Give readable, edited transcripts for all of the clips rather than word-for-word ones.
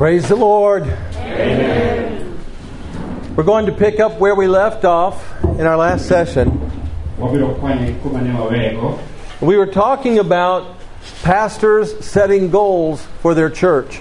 Praise the Lord. Amen. We're going to pick up where we left off in our last session. We were talking about pastors setting goals for their church.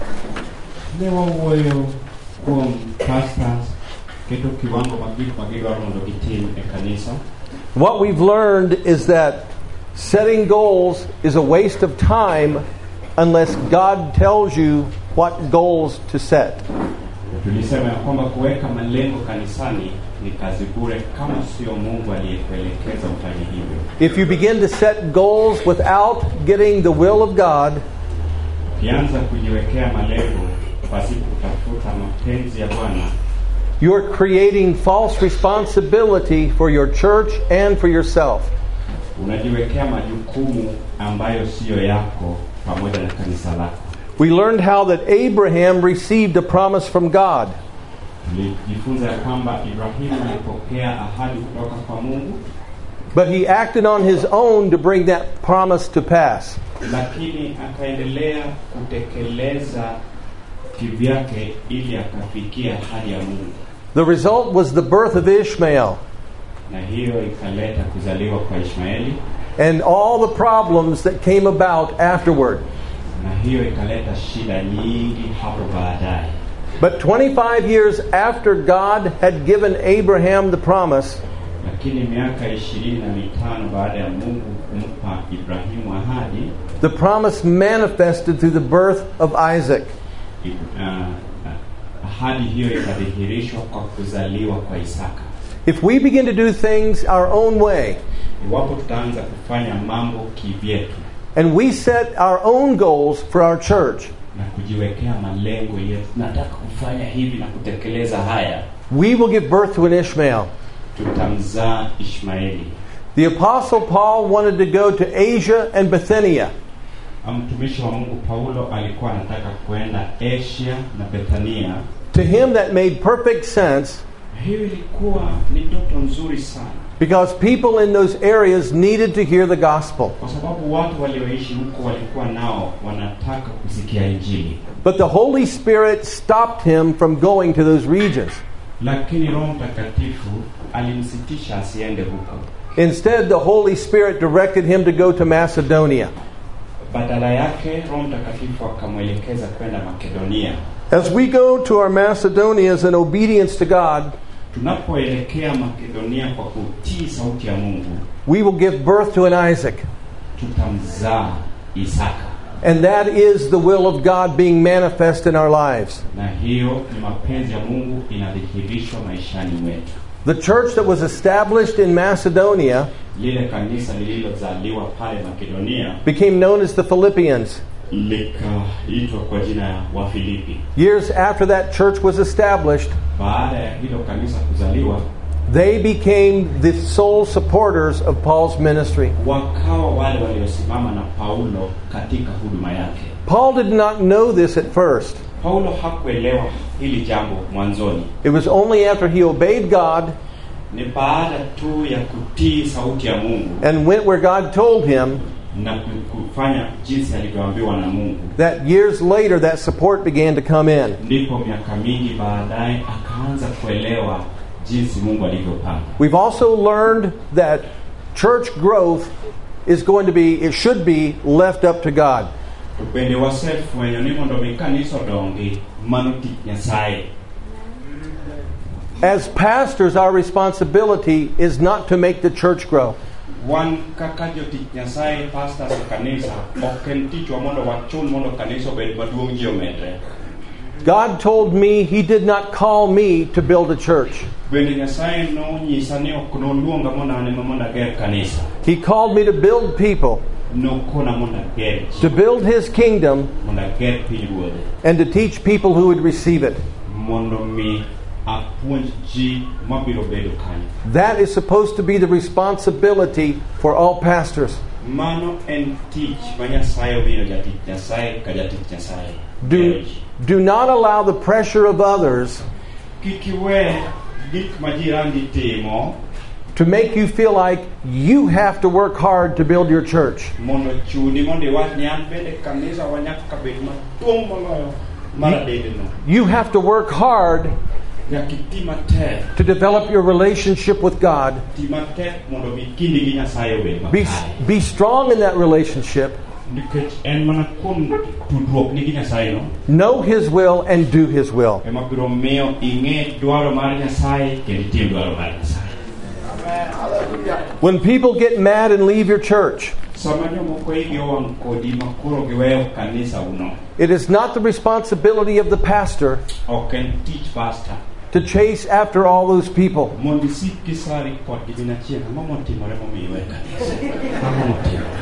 What we've learned is that setting goals is a waste of time unless God tells you what goals to set. Tulisema kwamba kuweka malengo kanisani ni kazi bure kama sio Mungu aliyekuelekeza ufanye hivyo. If you begin to set goals without getting the will of God, ukianza kujiwekea malengo pasipo kutafuta mapenzi ya Bwana, you're creating false responsibility for your church and for yourself. Unajiwekea majukumu ambayo sio yako pamoja na kanisa lako. We learned how that Abraham received a promise from God. But he acted on his own to bring that promise to pass. The result was the birth of Ishmael. And all the problems that came about afterward. But 25 years after God had given Abraham the promise, the promise manifested through the birth of Isaac. If we begin to do things our own way, and we set our own goals for our church, we will give birth to an Ishmael. The Apostle Paul wanted to go to Asia and Bithynia. To him that made perfect sense, because people in those areas needed to hear the gospel. But the Holy Spirit stopped him from going to those regions. Instead, the Holy Spirit directed him to go to Macedonia. As we go to our Macedonias in obedience to God, we will give birth to an Isaac. And that is the will of God being manifest in our lives. The church that was established in Macedonia became known as the Philippians. Years after that church was established, they became the sole supporters of Paul's ministry. Paul did not know this at first. It was only after he obeyed God and went where God told him that years later that support began to come in. We've also learned that church growth it should be left up to God. As pastors, our responsibility is not to make the church grow. God told me He did not call me to build a church. He called me to build people, to build His kingdom, and to teach people who would receive it. That is supposed to be the responsibility for all pastors. Do not allow the pressure of others to make you feel like you have to work hard to build your church. mara dedeno You have to work hard yakitima te to develop your relationship with God. timate mondo mikindi gi Nyasaye obed makare. Be strong in that relationship. Nikech en mana kuom tudruok ni gi Nyasaye no Know His will and do His will. ema biro miyo ing'e dwaro mar Nyasaye kendo itim dwaro mar Nyasaye. When people get mad and leave your church, Sama jomoko igi owang' kodi ma koro giweyo kanisa uno, it is not the responsibility of the pastor ok en tich pastor to chase after all those people. mondo isik kisari kodgi din achiel. Ang'o motimore momiyo iwe kanisa? Ang'o motimore?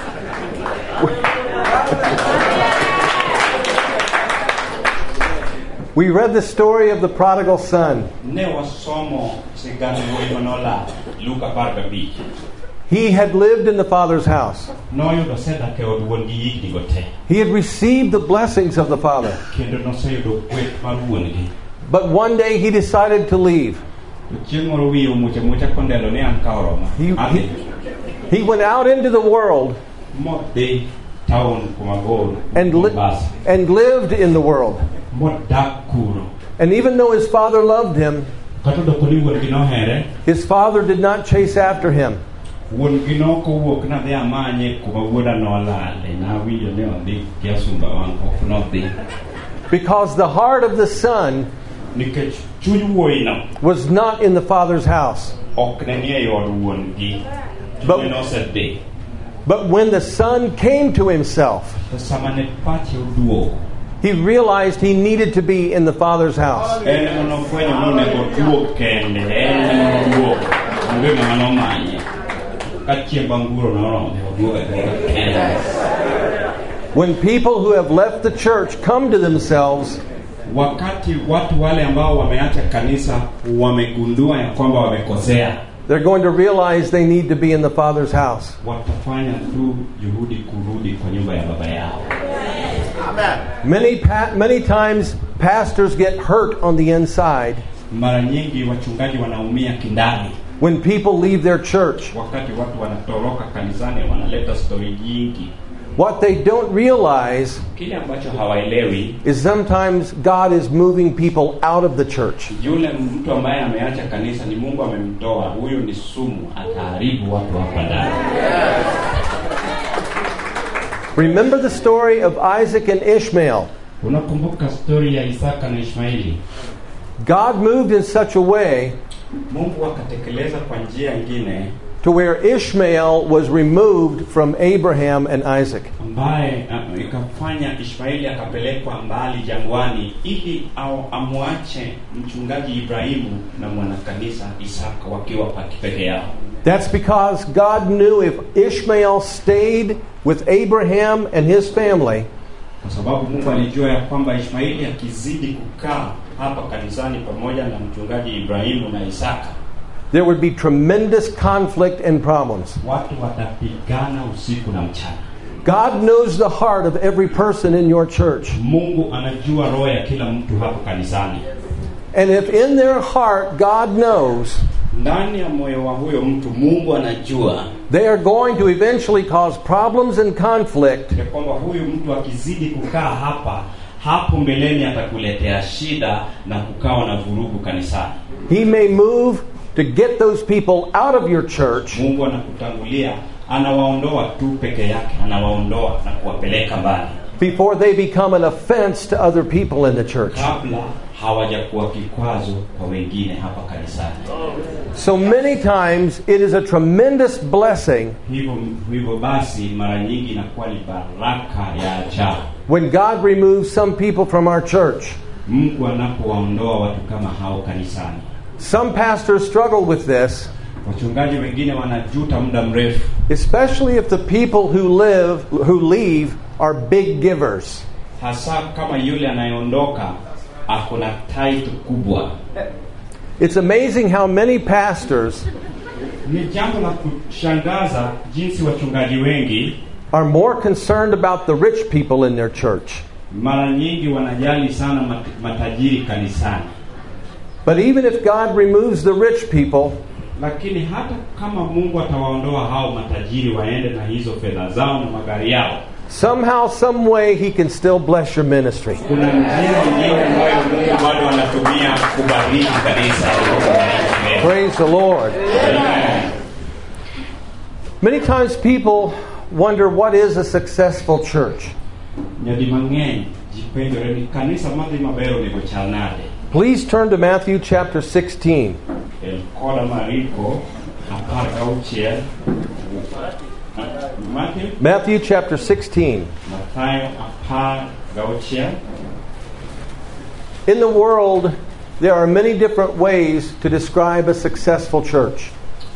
We read the story of the prodigal son. Ne wasomo sigand wuoyi manolal, Luka 15. He had lived in the Father's house. Noyudo osedak e od wuon gi hignigo te, He had received the blessings of the Father. kendo noseyudo kweth mar wuon-gi. But one day he decided to leave. To chieng' moro wiye omucha mucha kondelo ni an ka oroma. Adhi. He went out into the world Modhi taon kumagor and, Mombasa. and lived in the world. Modak kuro. And even though his father loved him, Kata doko ni wuon-gi nohere, his father did not chase after him. wuon-gi nokowuok nadhi amanye kuma wuoda nolale. Nawinjo ni odhi gi asumba wang' ok nodhi. Because the heart of the son Nikech chuny wuoyino was not in the Father's house. ok ne ni e od wuon-gi. But- Chunye nosedhi. But when the son came to himself, To sama ne pache oduogo, he realized he needed to be in the Father's house. en ema nofwenyo ni onego oduog kende. En ema noduogo. Onge ng'ama nomanye. Ka chiemb anguro noromo, oduogo aduoga kende. When people who have left the church come to themselves, Wakati watu wale ambao wameacha kanisa wamegundua ya kwamba wamekosea, they're going to realize they need to be in the Father's house. watafanya tu juhudi kurudi kwa nyumba ya baba yao. Many times pastors get hurt on the inside Mara nyingi wachungaji wanaumia kindani when people leave their church. wakati watu wanatoroka kanisani, wanaleta stori nyingi. What they don't realize Kile ambacho hawaelewi, is sometimes God is moving people out of the church. yule mtu ambaye ameacha kanisa ni Mungu amemtoa. Huyo ni sumu, ataharibu watu hapa ndani. Remember the story of Isaac and Ishmael. Unakumbuka stori ya Isaka na Ishmaeli? God moved in such a way Mungu akatekeleza kwa njia nyingine to where Ishmael was removed from Abraham and Isaac. ambaye ikafanya Ishmaeli akapelekwa mbali jangwani ili amwache mchungaji Ibrahimu na mwanakanisa Isaka wakiwa peke yao. That's because God knew if Ishmael stayed with Abraham and his family, Kwa sababu Mungu alijua ya kwamba Ishmaeli akizidi kukaa hapa kanisani pamoja na mchungaji Ibrahimu na Isaka, there would be tremendous conflict and problems. watu watapigana usiku na mchana. God knows the heart of every person in your church. Mungu anajua roho ya kila mtu hapo kanisani. And if in their heart God knows, Ndani ya moyo wa huyo mtu Mungu anajua they are going to eventually cause problems and conflict, ya kwamba huyu mtu akizidi kukaa hapo mbeleni atakuletea shida na kukawa na vurugu kanisani. He may move to get those people out of your church Mungu anakutangulia, anawaondoa tu peke yake, anawaondoa na kuwapeleka mbali before they become an offense to other people in the church. kabla hawajakuwa kikwazo kwa wengine hapa kanisani. So many times it is a tremendous blessing Hivyo basi mara nyingi inakuwa ni baraka ya ajabu when God removes some people from our church. Mungu anapowaondoa watu kama hao kanisani. Some pastors struggle with this, Wachungaji wengine wanajuta muda mrefu, especially if the people who leave are big givers. hasa kama yule anayeondoka akona title kubwa. It's amazing how many pastors Ni jambo la kushangaza jinsi wachungaji wengi are more concerned about the rich people in their church. mara nyingi wanajali sana matajiri kanisani. But even if God removes the rich people, Lakini hata kama Mungu atawaondoa hao matajiri waende na hizo fedha zao na magari yao, Somehow, some way, He can still bless your ministry. Kuna njia nyingine ambayo Mungu bado anatumia kubariki kanisa. Praise the Lord. Amen. Many times people wonder what is a successful church. Nyadi mang'eny ji penjore ni kanisa madhi maber onego chal nade. Please turn to Matthew chapter 16. El koda Mariko 16. Matthew chapter 16. Mathayo 16. In the world, there are many different ways to describe a successful church.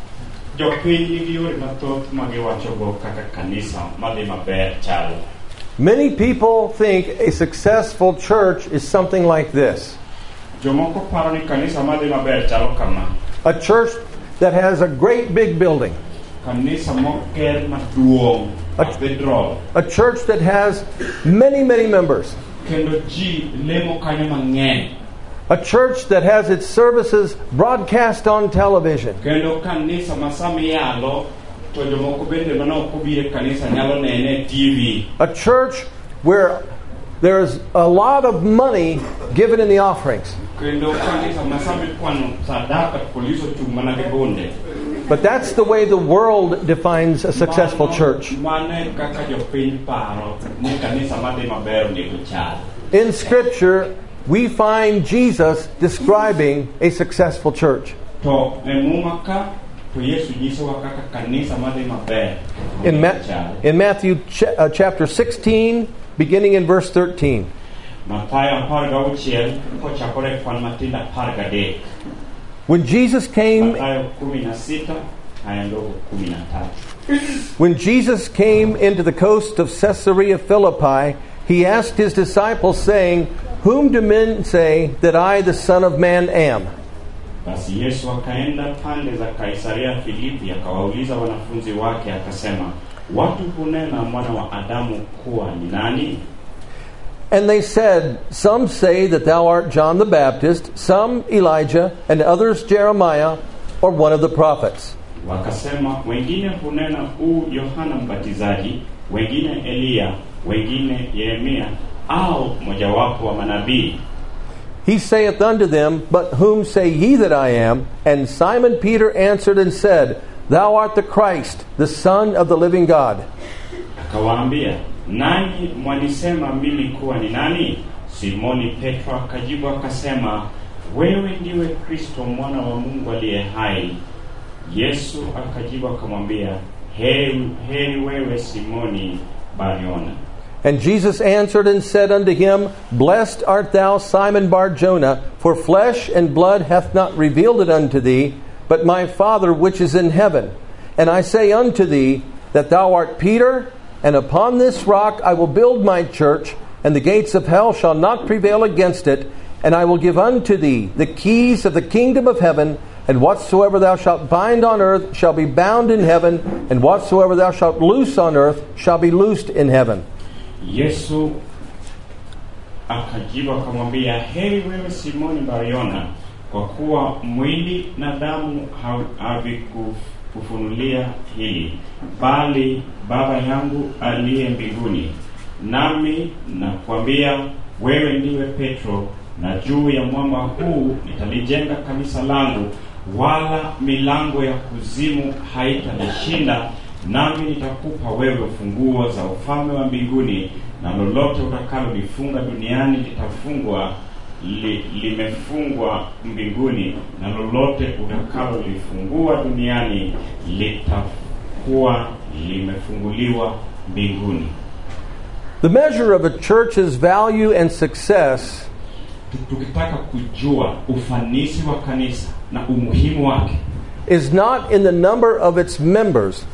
Jopiny nigi yore mathoth ma giwachogo kaka kanisa madhi maber chalo. Many people think a successful church is something like this. Jomoko paro ni kanisa madhi maber chalo kama. A church that has a great big building. Kanisa moger maduong', cathedral. A church that has many, many members. Kendo ji lemo kanyo mang'eny. A church that has its services broadcast on television. Kendo kanisa masamiyalo to jomoko bende manok obire kanisa nyalo nene TV. A church where there's a lot of money given in the offerings. Kendo kanisa masami kwano sadaka poliso chumana gebonde. But that's the way the world defines a successful church. Mane kaka jopiny paro ni kanisa madhi maber onego chal. In Scripture, we find Jesus describing a successful church. To emuma ka to Yesu nyisowa kaka kanisa madhi maber In chal. Matthew chapter 16, beginning in verse 13. Mathayo 16 kochakore kwan matinda 13. When Jesus came Mathayo 16 haya ndogo 13. When Jesus came into the coast of Caesarea Philippi, He asked His disciples, saying, "Whom do men say that I, the Son of Man, am?" Basi Yesu akaenda pande za Kaisaria Filipi akawauliza wanafunzi wake akasema, watu hunena mwana wa Adamu kuwa ni nani? And they said, "Some say that thou art John the Baptist, some Elijah, and others Jeremiah, or one of the prophets." Wakasema, wengine hunena Yohana Mbatizaji, wengine Elia, wengine Yeremia, au mojawapo wa manabii. He saith unto them, "But whom say ye that I am?" And Simon Peter answered and said, "Thou art the Christ, the Son of the living God." Akawaambia, nani mwanisema mimi kuwa ni nani? Simoni Petro akajibu akasema, wewe ndiwe Kristo mwana wa Mungu aliye hai. Yesu akajibu akamwambia, heri wewe Simoni Bar-Yona. And Jesus answered and said unto him, "Blessed art thou, Simon Bar-Jonah, for flesh and blood hath not revealed it unto thee, but my Father which is in heaven. And I say unto thee, that thou art Peter, and upon this rock I will build my church, and the gates of hell shall not prevail against it. And I will give unto thee the keys of the kingdom of heaven, and whatsoever thou shalt bind on earth shall be bound in heaven, and whatsoever thou shalt loose on earth shall be loosed in heaven." Yesu akajibu akamwambia, heri wewe Simoni Bar-Yona, kwa kuwa mwili na damu havikufunulia hili, bali Baba yangu aliye mbinguni. Nami nakwambia, wewe ndiwe Petro, na juu ya mwamba huu nitalijenga kanisa langu, wala milango ya kuzimu haitalishinda. Nami nitakupa wewe ufunguo za ufalme wa mbinguni, na lolote utakalolifunga duniani litafungwa limefungwa mbinguni, na lolote utakalolifungua duniani litakuwa limefunguliwa mbinguni. The measure of a church's value and success tukitaka kujua ufanisi wa kanisa na umuhimu wake is not in the number of its members,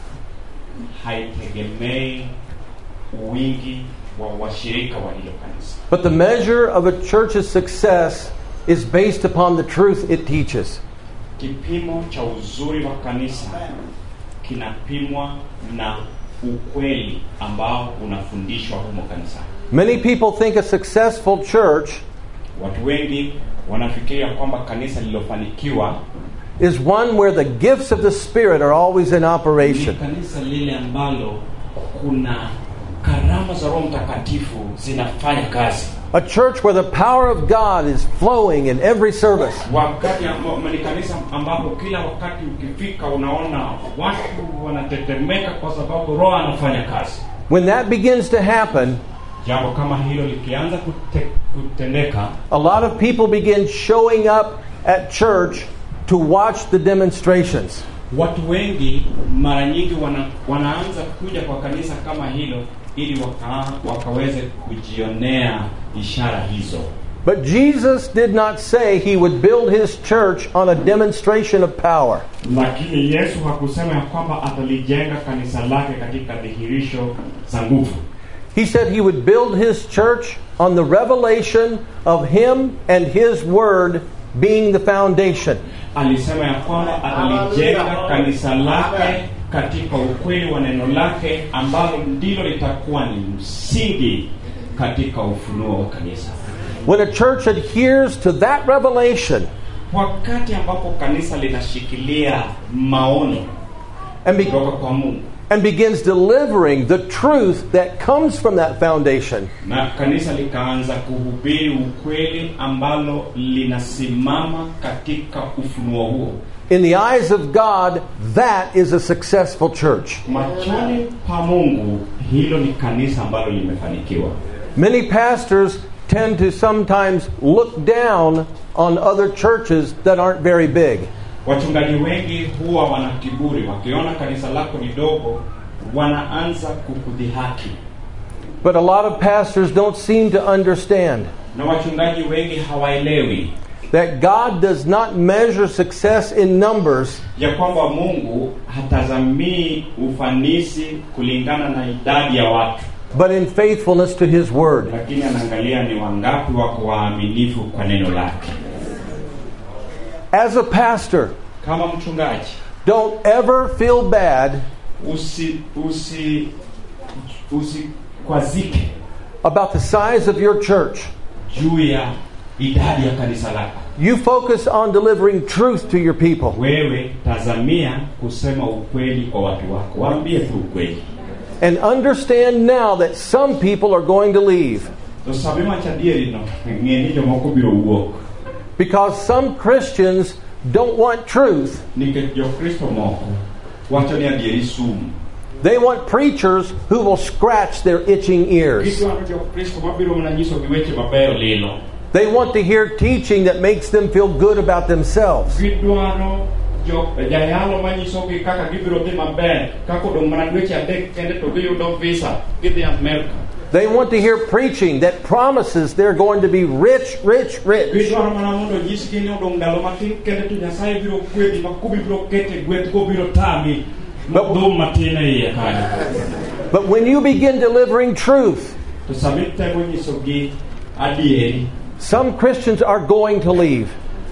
haitegemei wingi wa washirika wa hilo kanisa, but the measure of a church's success is based upon the truth it teaches. Kipimo cha uzuri wa kanisa kinapimwa na ukweli ambao unafundishwa humo kanisani. Many people think a successful church watu wengi wanafikiria kwamba kanisa lilofanikiwa is one where the gifts of the Spirit are always in operation. Kanisa lile ambalo kuna karama karama za Roho Mtakatifu zinafanya kazi. A church where the power of God is flowing in every service. Wakati ni kanisa ambapo kila wakati ukifika unaona watu wanatetemeka kwa sababu Roho anafanya kazi. When that begins to happen, jambo kama hilo likianza kutendeka, a lot of people begin showing up at church to watch the demonstrations. Watu wengi mara nyingi wanaanza kuja kwa kanisa kama hilo ili wakaweze kujionea ishara hizo. But Jesus did not say he would build his church on a demonstration of power. Lakini Yesu hakusema ya kwamba atalijenga kanisa lake katika dhihirisho za nguvu. He said he would build his church on the revelation of him and his word being the foundation. Alisema ya kwamba atalijenga kanisa lake katika ukweli wa neno lake ambalo ndilo litakuwa ni msingi katika ufunuo wa kanisa. When a church adheres to that revelation, wakati ambapo kanisa linashikilia maono kutoka kwa Mungu and begins delivering the truth that comes from that foundation, na kanisa likaanza kuhubiri ukweli ambalo linasimama katika ufunuo huo, in the eyes of God, that is a successful church. Machoni pa Mungu, hilo ni kanisa ambalo limefanikiwa. Many pastors tend to sometimes look down on other churches that aren't very big. Wachungaji wengi huwa wana kiburi, wakiona kanisa lako ni dogo wanaanza kukudhihaki. But a lot of pastors don't seem to understand na wachungaji wengi hawaelewi that God does not measure success in numbers, ya kwamba Mungu hatazamii ufanisi kulingana na idadi ya watu, but in faithfulness to his word. Lakini anaangalia ni wangapi wako waaminifu kwa neno lake. As a pastor, kama mchungaji, don't ever feel bad kwazike about the size of your church. Juu ya idadi ya kanisa lako. You focus on delivering truth to your people. Wewe tazamia kusema ukweli kwa watu wako. Waambie tu ukweli. And understand now that some people are going to leave. Because some Christians don't want truth. They want preachers who will scratch their itching ears. They want to hear teaching that makes them feel good about themselves. They want to hear preaching that promises they're going to be rich, rich, rich. But when you begin delivering truth, some Christians are going to leave.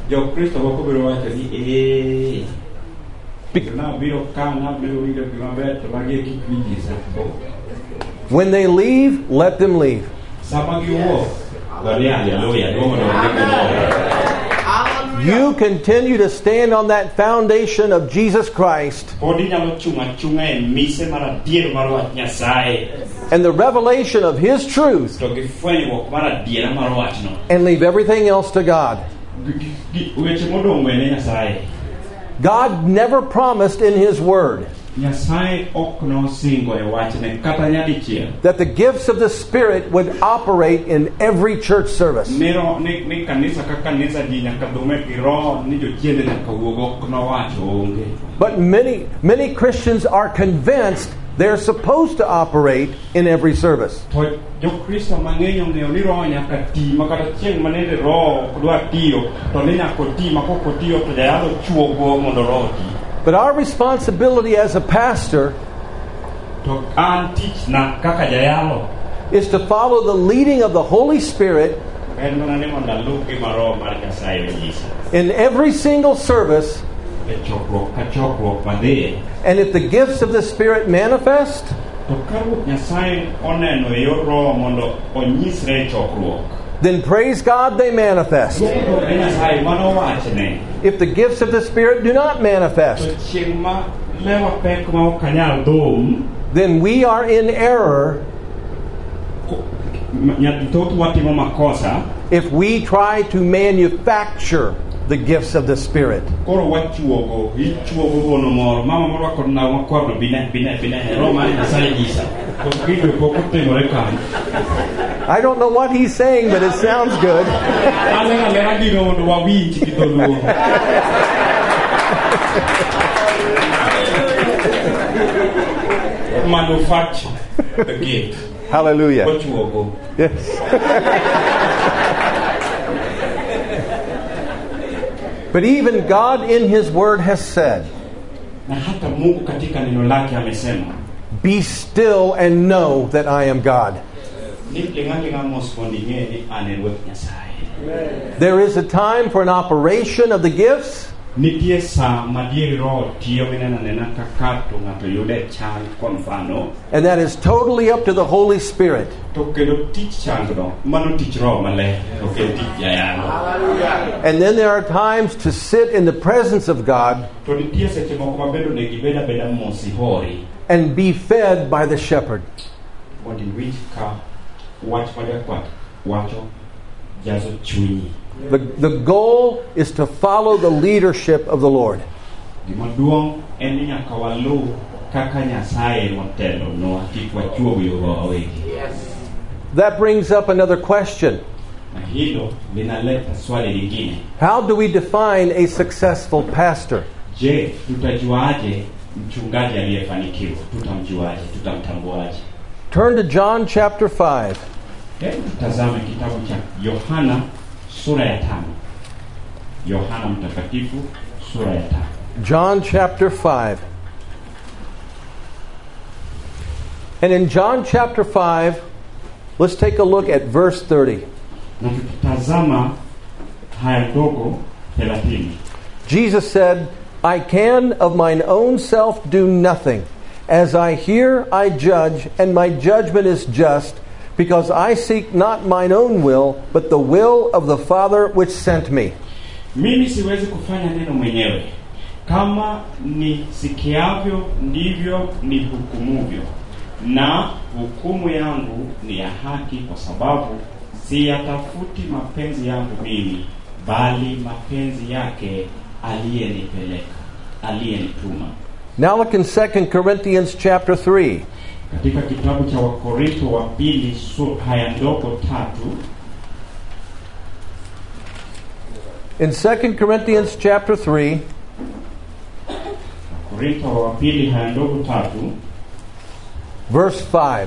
When they leave, let them leave. You continue to stand on that foundation of Jesus Christ and the revelation of his truth, and leave everything else to God. God never promised in his word that the gifts of the Spirit would operate in every church service. But many Christians are convinced they're supposed to operate in every service. But our responsibility as a pastor is to follow the leading of the Holy Spirit in every single service. And if the gifts of the Spirit manifest, then praise God, they manifest. If the gifts of the Spirit do not manifest, then we are in error Mtoto watimo makosa. If we try to manufacture the gifts of the Spirit. Koro wachuogo gono moro. Mama moro akona wakorno bine Roma na sale jisa. Koskido poko temore kan. I don't know what he's saying, but it sounds good. Manufacture the gift. Hallelujah. Yes. But even God in His Word has said, be still and know that I am God. There is a time for an operation of the gifts, and that is totally up to the Holy Spirit. And then there are times to sit in the presence of God and be fed by the shepherd. The goal is to follow the leadership of the Lord. That brings up another question. How do we define a successful pastor? Turn to John chapter 5. John chapter 5. And in John chapter 5, let's take a look at verse 30. Jesus said, I can of mine own self do nothing. As I hear, I judge, and my judgment is just, because I seek not mine own will, but the will of the Father which sent me. Mimi siwezi kufanya neno mwenyewe. Kama ni sikiavyo ndivyo ni hukumuvyo. Na hukumu yangu ni ya haki, kwa sababu siyatafuti mapenzi yangu mimi, bali mapenzi yake aliyenituma. Now look in 2 Corinthians chapter 3. Katika kitabu cha Wakorintho wa pili haya ndogo 3. In 2 Corinthians chapter 3, Wakorintho wa pili haya ndogo 3, verse 5.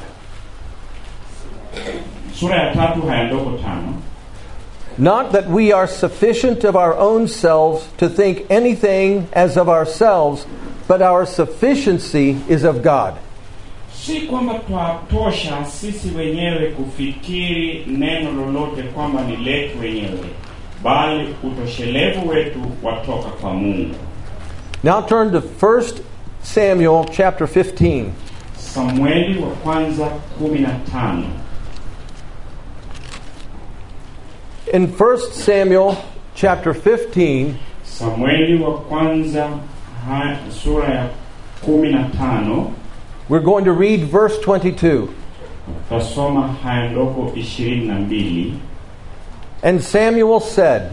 Sura ya 3 haya ndogo 5. Not that we are sufficient of our own selves to think anything as of ourselves, but our sufficiency is of God. Si kwamba twatosha sisi wenyewe kufikiri neno lolote kwamba ni letu wenyewe, bali utoshelevu wetu watoka kwa Mungu. Now turn to 1 Samuel chapter 15. Samueli wa kwanza 15. In 1 Samuel chapter 15, Samueli wa kwanza sura ya 15, we're going to read verse 22. Tasoma haya ndogo 22. And Samuel said,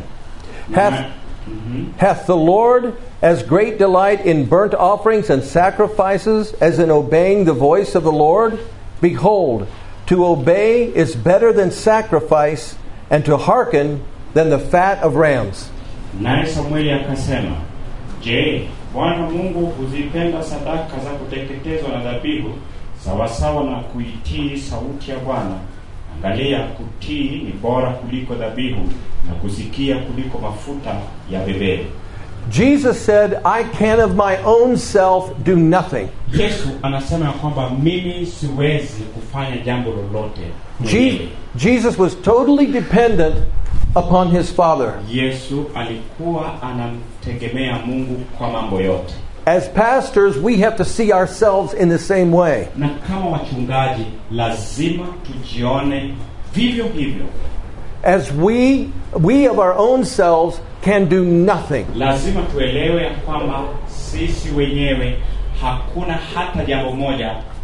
Hath the Lord as great delight in burnt offerings and sacrifices as in obeying the voice of the Lord? Behold, to obey is better than sacrifice, and to hearken than the fat of rams. Naye Samueli akasema, Je, Bwana Mungu huzipenda sadaka za kuteketezwa na dhabihu sawasawa na kuitii sauti ya Bwana? Angalia, kutii ni bora kuliko dhabihu, na kusikia kuliko mafuta ya beberu. Jesus said, I can of my own self do nothing. Yesu anasema kwamba mimi siwezi kufanya jambo lolote. Jesus was totally dependent upon his Father. Yesu alikuwa anamtegemea Mungu kwa mambo yote. As pastors, we have to see ourselves in the same way. Na kama wachungaji lazima tujione vivyo hivyo. As we of our own selves can do nothing. Lazima tuelewe kwamba sisi wenyewe hakuna hata jambo moja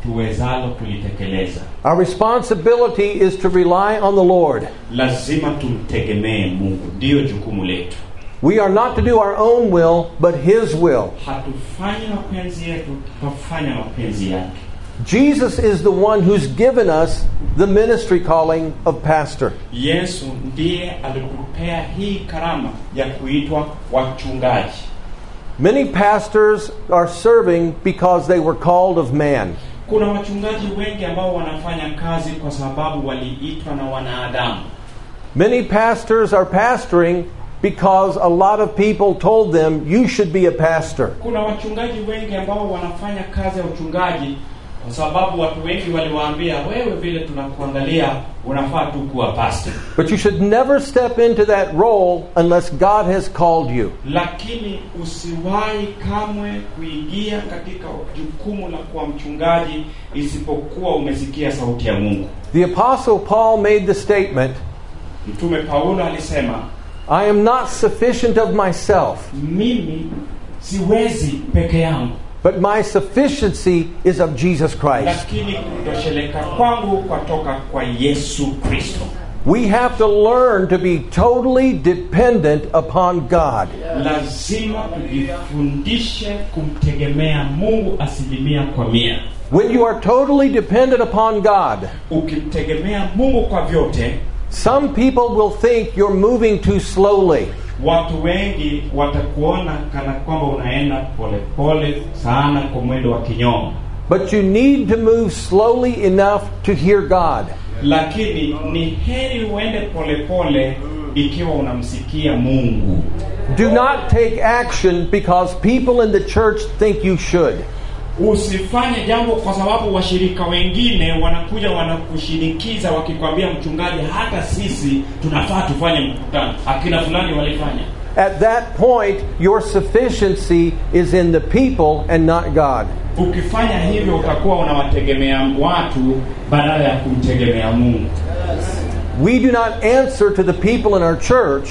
tuwezalo kulitekeleza. Our responsibility is to rely on the Lord. Lazima tumtegemee Mungu, ndio jukumu letu. We are not to do our own will, but His will. Hatufanyi mapenzi yetu, tufanya mapenzi yake. Jesus is the one who's given us the ministry calling of pastor. Yesu ndiye alitupea hii karama ya kuitwa wachungaji. Many pastors are serving because they were called of man. Kuna wachungaji wengi ambao wanafanya kazi kwa sababu waliitwa na wanadamu. Many pastors are pastoring because a lot of people told them you should be a pastor. Kuna wachungaji wengi ambao wanafanya kazi ya uchungaji kwa sababu watu wengi waliwaambia, wewe vile tunakuangalia unafaa tu kuwa pastor. But you should never step into that role unless God has called you. Lakini usiwahi kamwe kuingia katika jukumu la kuwa mchungaji isipokuwa umesikia sauti ya Mungu. The Apostle Paul made the statement, Mtume Paulo alisema, I am not sufficient of myself, mimi siwezi peke yangu, but my sufficiency is of Jesus Christ. lakini kutosheleka kwangu kutoka kwa Yesu Kristo. We have to learn to be totally dependent upon God. Lazima tujifundishe kumtegemea Mungu 100%. When you are totally dependent upon God, Ukimtegemea Mungu kwa vyote, some people will think you're moving too slowly. watu wengi watakuona kana kwamba unaenda polepole sana kwa mwendo wa kinyonga. But you need to move slowly enough to hear God. Lakini ni heri uende polepole ikiwa unamsikia Mungu. Do not take action because people in the church think you should. Usifanye jambo kwa sababu washirika wengine wanakuja wanakushinikiza wakikwambia, mchungaji, hata sisi tunafaa tufanye mkutano, akina fulani walifanya. At that point, your sufficiency is in the people and not God. Ukifanya hivyo utakuwa unawategemea watu badala ya kumtegemea Mungu. We do not answer to the people in our church.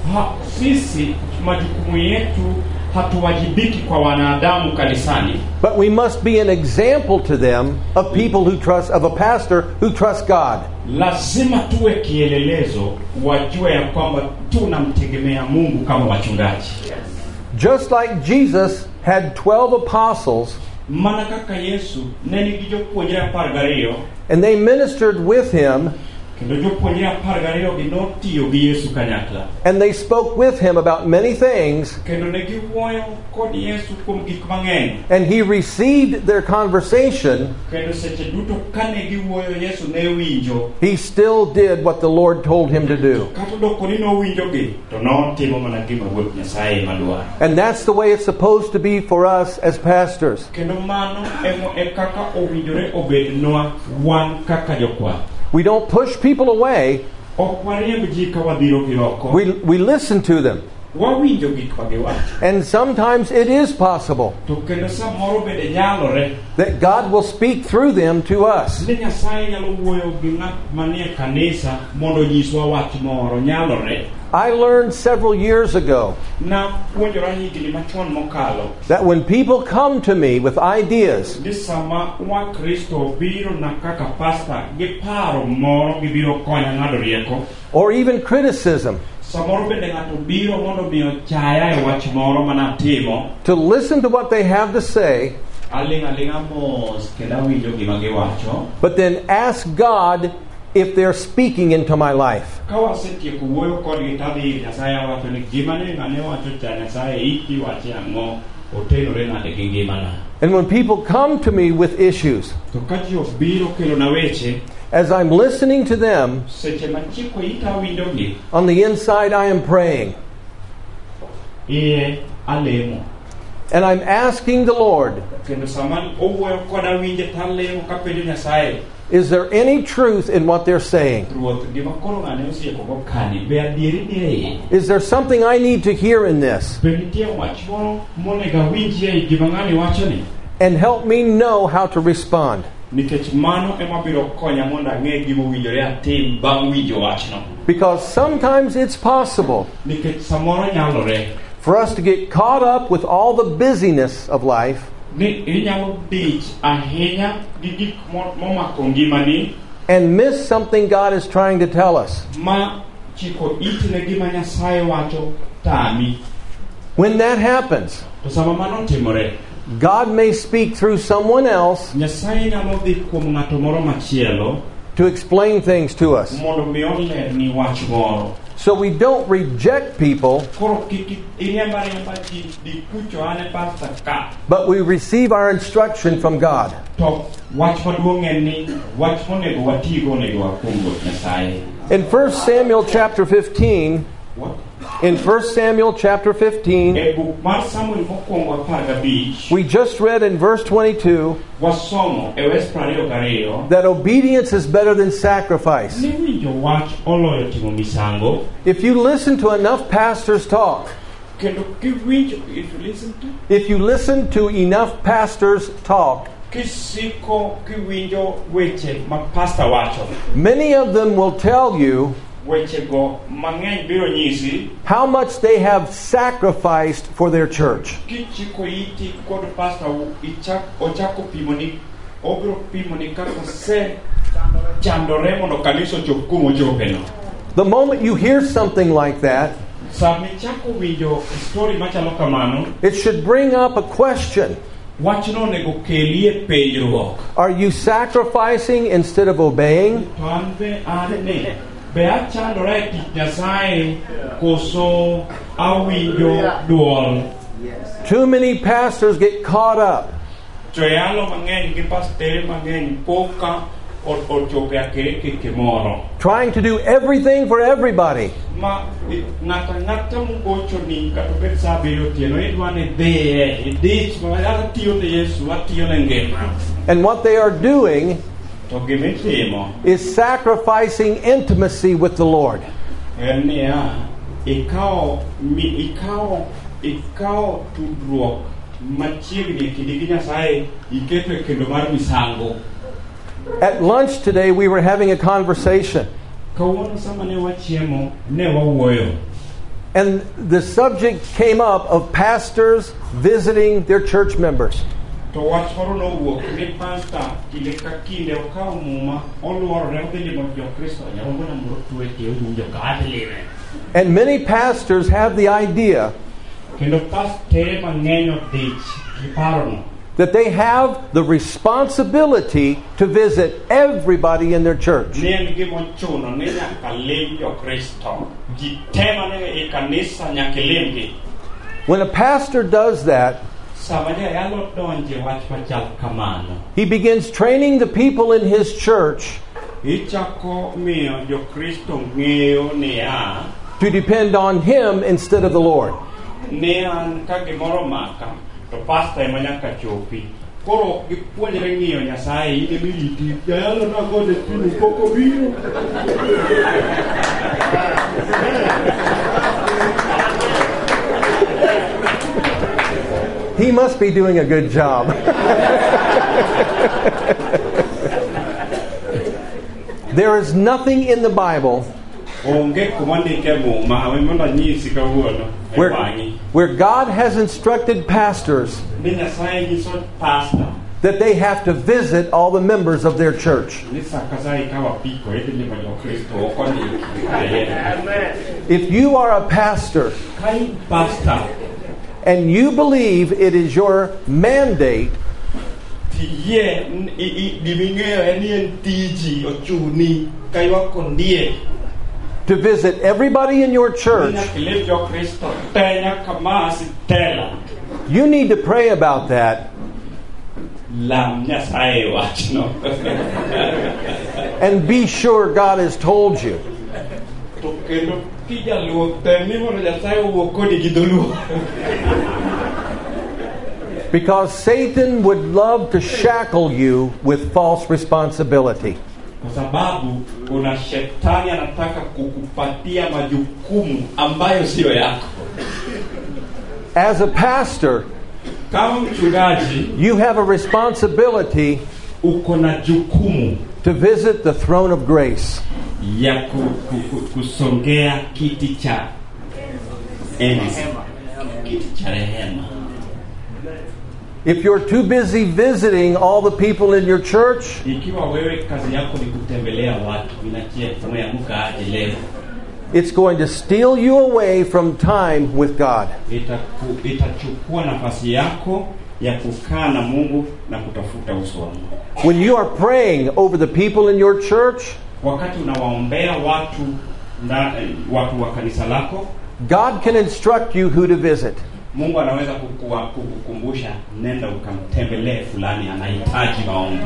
Sisi majukumu yetu hatuwajibiki kwa wanadamu kanisani, But we must be an example to them of people who trust, of a pastor who trusts God. lazima tuwe kielelezo, wajue ya kwamba tunamtegemea Mungu kama wachungaji. Just like Jesus had 12 apostles, Mana kaka Yesu neni gijopuonjre 12 and they ministered with him, kendo jopuonjre 12 ginotiyo gi Yesu kanyakla, and they spoke with him about many things, kendo ne giwuoyo kod Yesu kuom gik mang'eny, and he received their conversation. kendo seche duto kane giwuoyo Yesu ne winjo, He still did what the Lord told him to do. kata doko ni nowinjogi to notimo mana gima Ruoth Nyasaye madwaro. And that's the way it's supposed to be for us as pastors. Kendo mano e kaka owinjore obednwa wan kaka jokwath. We don't push people away. Ok wariemb ji ka wadhiro gi oko. We listen to them. Wawinjo gik ma giwacho. And sometimes it is possible To kendo samoro bende nyalore that God will speak through them to us. ni Nyasaye nyalo wuoyo gi ng'at manie kanisa mondo nyiswa wach moro. Nyalore. I learned several years ago Na puonjora higni machon mokalo that when people come to me with ideas, ni sama Wakristo biro na kaka pastor gi paro moro gibiro konya ng'ado rieko, or even criticism, samoro bende ng'ato biro mondo miyo chaya e wach moro manatimo, to listen to what they have to say, aling'a mos kendo awinjo gima giwacho. but then ask God if they're speaking into my life. Ka wasetieko wuoyo kodgi tadhi Nyasaye wacho ni gima ne ng'ane wacho cha Nyasaye iki wache ang'o otenore nade gi ngimana. And when people come to me with issues, To ka ji obiro kelona weche, as I'm listening to them, seche machiko ita awinjogi, on the inside I am praying. iye alemo. And I'm asking the Lord, Kendo sama owuoyo koda winje talemo kapenjo Nyasaye, is there any truth in what they're saying? Ruoth, gima koro ng'ane osiekogo kani, be adieri ni e iye? Is there something I need to hear in this? Be nitie wach moro monego awinji e gima ng'ani wachoni? And help me know how to respond. Nikech mano ema biro konya mondo ang'e gima owinjore atim bang' winjo wachno. Because sometimes it's possible Nikech samoro nyalore for us to get caught up with all the busyness of life ni inyalo dich ahinya gi gik momako ngimani and miss something God is trying to tell us. ma chiko iti ne gima Nyasaye wacho tami. When that happens, To sama mano timore, God may speak through someone else Nyasaye nyalo dhi kuom ng'ato moro machielo to explain things to us. mondo mi oler ni wach moro. So we don't reject people, Koro kik iriemba di kucho ane pastor ka. but we receive our instruction from God. To wach maduong' en ni wach monego watigo onego wakuom Ruoth Nyasaye. In 1 Samuel chapter 15, What? in 1 Samuel chapter 15, E buk mar Samuel mokwongo 15 we just read in verse 22 wasomo e wes 22 that obedience is better than sacrifice. ni winjo wach oloyo timo misango. If you listen to enough pastors talk, Kendo kiwinjo, if you listen to enough pastors talk, kisiko kiwinjo weche ma pastor wacho, many of them will tell you weche go mang'eny biro nyisi how much they have sacrificed for their church. kichiko iti kod pastor ochako pimoni, obiro pimoni kaka se chandore mondo kanisa ochop kuma ochopeno. The moment you hear something like that, Sami chako winjo story machalo kamano, it should bring up a question. wachno onego kelie penjruok. Are you sacrificing instead of obeying? To an be achandora e tich Nyasaye koso awinjo duol. Too many pastors get caught up Joyalo mang'eny gi pastere mang'eny poka ochopo akeke moro. trying to do everything for everybody. Ma ng'ata mogocho ni kata bet sa abiriyo otieno idwa ni dhiye idich ma atiyo ne Yesu, atiyo ne ngima. And what they are doing To gimitimo is sacrificing intimacy with the Lord. en niya ikawo tudruok machiegni e kindi gi Nyasaye iketo e kendo mar misango. At lunch today, we were having a conversation, Kawuono sama ne wachiemo ne wawuoyo, and the subject came up of pastors visiting their church members. to wach moro nowuok ni pastor kinde ka kinde okawo muma oluorore odhi limo jokristo nyarombo na moro tuwe owinjo ka adhi lime. And many pastors have the idea Kendo pastere mang'eny odich gi parono that they have the responsibility to visit everybody in their church. ni en gimochuno ni nyaka lim jokristo, ji te mane e kanisa nyaka limgi. When a pastor does that, Sama jayalo donje wach machal kamano, he begins training the people in his church ichako miyo jokristo ng'eyo niya to depend on him instead of the Lord. ni an ka gimoro maka to pastor ema nyaka chopi. Koro gipuonjre ng'iyo Nyasaye, in emi riti jayalo nagone pimo pok obiro. He must be doing a good job. There is nothing in the Bible where God has instructed pastors that they have to visit all the members of their church. If you are a pastor and you believe it is your mandate to visit everybody in your church, you need to pray about that and be sure God has told you. Because Satan would love to shackle you with false responsibility. Kwa sababu kuna shetani anataka kukupatia majukumu ambayo sio yako. As a pastor, Kama mchungaji, you have a responsibility uko na jukumu to visit the throne of grace. ya kusongea kiti cha enzi, kiti cha rehema. if you're too busy visiting all the people in your church, Ikiwa wewe kazi yako ni kutembelea watu, inatia tumeamka aje leo, it's going to steal you away from time with God. itachukua nafasi yako ya kukaa na Mungu na kutafuta uso wa Mungu. When you are praying over the people in your church, Wakati unawaombea watu wa kanisa lako, God can instruct you who to visit. Mungu anaweza kukukumbusha, nenda ukamtembelee fulani anahitaji maombi.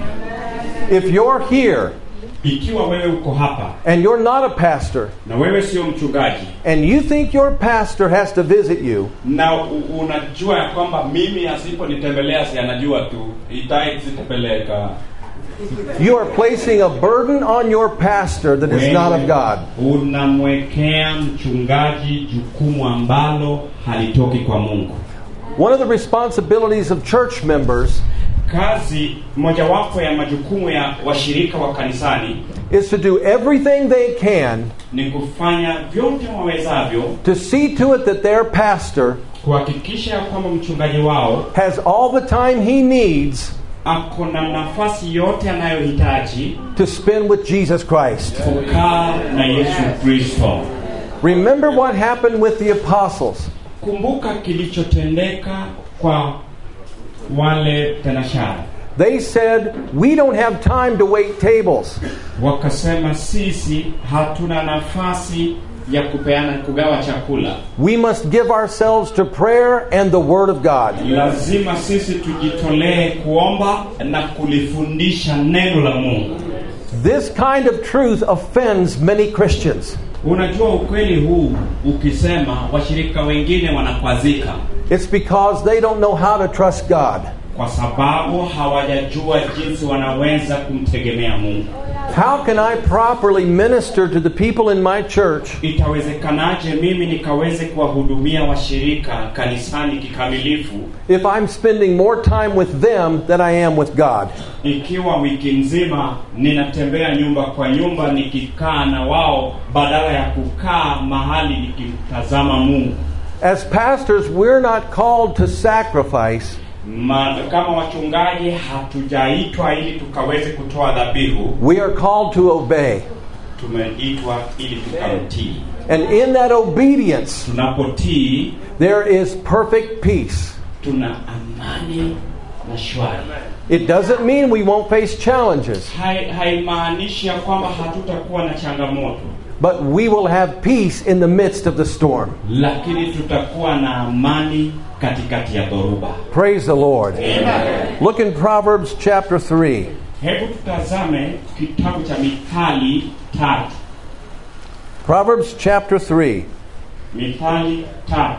If you're here Ikiwa wewe uko hapa and you're not a pastor, na wewe sio mchungaji, and you think your pastor has to visit you, na unajua ya kwamba mimi asiponitembelea si anajua tu itaitipeleka, you are placing a burden on your pastor that is not of God. Unamwekea mchungaji jukumu ambalo halitoki kwa Mungu. One of the responsibilities of church members Kazi mojawapo ya majukumu ya washirika wa kanisani is to do everything they can ni kufanya vyote wawezavyo to see to it that their pastor kuhakikisha kwamba mchungaji wao has all the time he needs ako na nafasi yote anayohitaji to spend with Jesus Christ. kukaa na Yesu Kristo. Remember what happened with the apostles. Kumbuka kilichotendeka kwa wale tenashara. They said, we don't have time to wait tables. Wakasema sisi hatuna nafasi ya kugawa chakula. We must give ourselves to prayer and the Word of God. Lazima sisi tujitolee kuomba na kulifundisha neno la Mungu. This kind of truth offends many Christians. Unajua ukweli huu ukisema washirika wengine wanakwazika. It's because they don't know how to trust God. Kwa sababu hawajajua jinsi wanaweza kumtegemea Mungu. How can I properly minister to the people in my church Itawezekanaje mimi nikaweze kuwahudumia washirika kanisani kikamilifu if I'm spending more time with them than I am with God? ikiwa wiki nzima ninatembea nyumba kwa nyumba nikikaa na wao badala ya kukaa mahali nikimtazama Mungu? As pastors, we're not called to sacrifice. Kama wachungaji hatujaitwa ili tukaweze kutoa dhabihu. We are called to obey. Tumeitwa ili tukamtii. And in that obedience, tunapotii, there is perfect peace. Tuna amani na shwari. It doesn't mean we won't face challenges. Haimaanishi ya kwamba hatutakuwa na changamoto. But we will have peace in the midst of the storm. Lakini tutakuwa na amani katikati ya dhoruba. Praise the Lord. Amen. Look in Proverbs chapter 3. Hebu tutazame kitabu cha Mithali 3. Proverbs chapter 3. Mithali 3.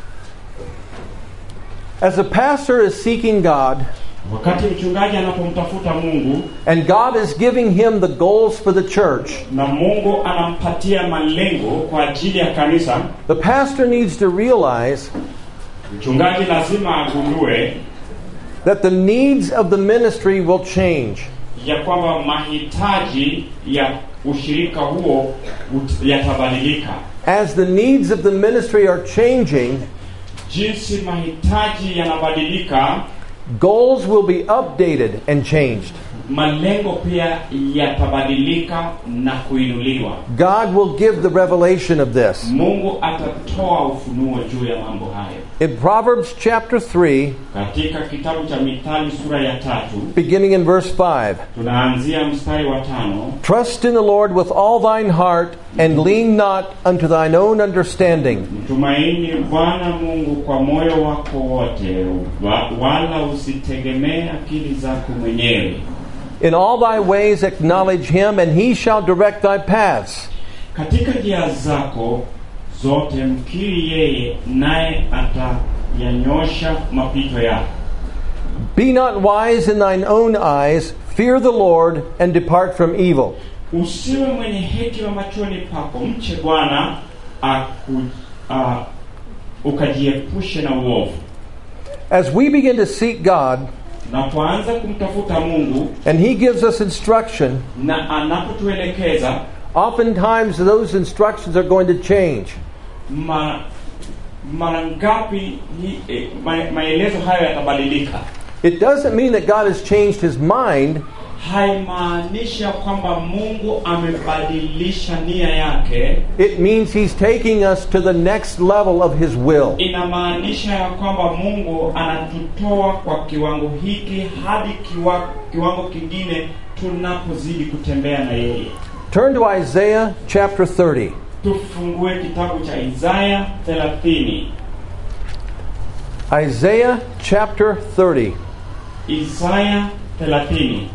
As a pastor is seeking God, wakati mchungaji anapomtafuta Mungu, and God is giving him the goals for the church, na Mungu anampatia malengo kwa ajili ya kanisa, the pastor needs to realize mchungaji lazima agundue that the needs of the ministry will change. Ya kwamba mahitaji ya ushirika huo yatabadilika. As the needs of the ministry are changing, jinsi mahitaji yanabadilika, goals will be updated and changed. Malengo pia yatabadilika na kuinuliwa. God will give the revelation of this. Mungu atatoa ufunuo juu ya mambo hayo. In Proverbs chapter 3, katika kitabu cha Mithali sura ya 3, beginning in verse 5, tunaanzia mstari wa 5. Trust in the Lord with all thine heart and lean not unto thine own understanding. Mtumaini Bwana Mungu kwa moyo wako wote, wala usitegemee akili zako mwenyewe. In all thy ways acknowledge him, and he shall direct thy paths. Katika njia zako zote mkiri yeye, naye atayanyosha mapito yako. Be not wise in thine own eyes, fear the Lord, and depart from evil. Usiwe mwenye hekima machoni pako, mche Bwana ukajiepushe na uovu. As we begin to seek God, na kuanza kumtafuta Mungu, and he gives us instruction, na anapotuelekeza, oftentimes those instructions are going to change. Mara ngapi maelezo hayo yatabadilika? It doesn't mean that God has changed his mind. haimaanishi kwamba Mungu amebadilisha nia yake. It means he's taking us to the next level of his will. Inamaanisha ya kwamba Mungu anatutoa kwa kiwango hiki hadi kiwango kingine tunapozidi kutembea na yeye. Turn to Isaiah chapter 30. Tufungue kitabu cha Isaya 30. Isaiah chapter 30. Isaya 30.